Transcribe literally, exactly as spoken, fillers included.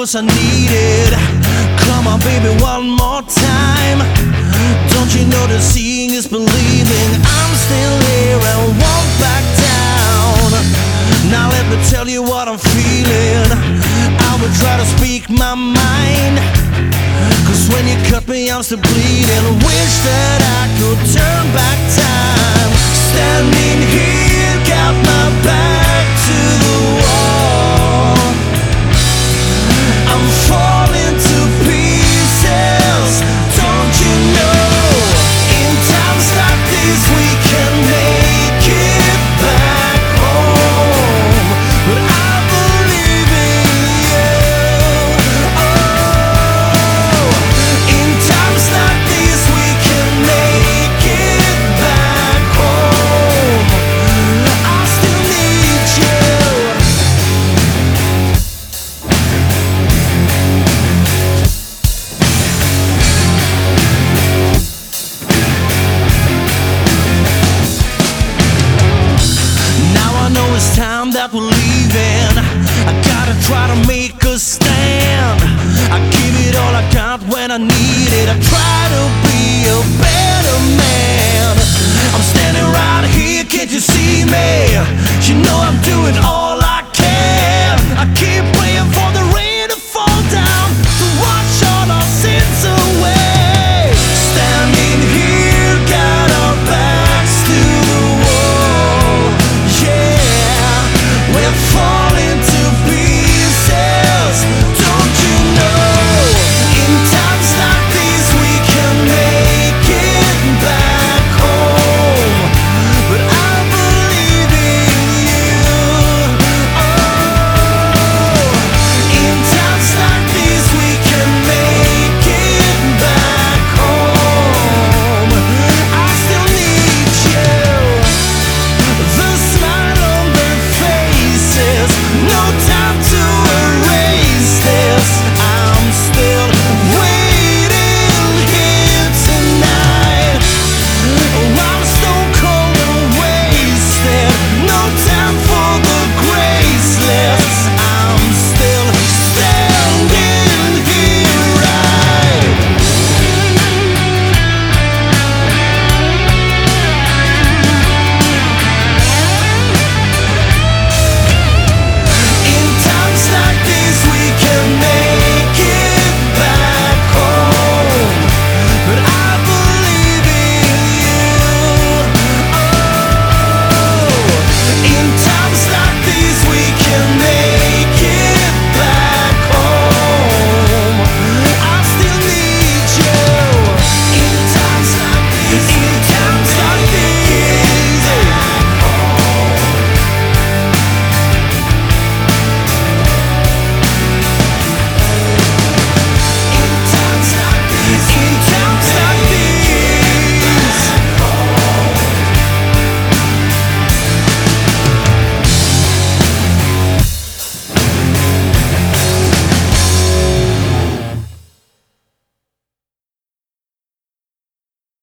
'cause I need it. Come on baby, one more time. Don't you know that seeing is believing? I'm still here and won't back down. Now let me tell you what I'm feeling. I will try to speak my mind, 'cause when you cut me I'm still bleeding. Wish that I could turn back time. Standing here, got my back to the wall. I'm falling to pieces. Don't you know? In times like this we can make it back home. But I believe in you. Oh, in times like this we can make it back home. I still need you. It's time that we're leaving. I gotta try to make a stand. I give it all I got when I need it. I try to be a better man. I'm standing right here, can't you see me? You know I'm doing all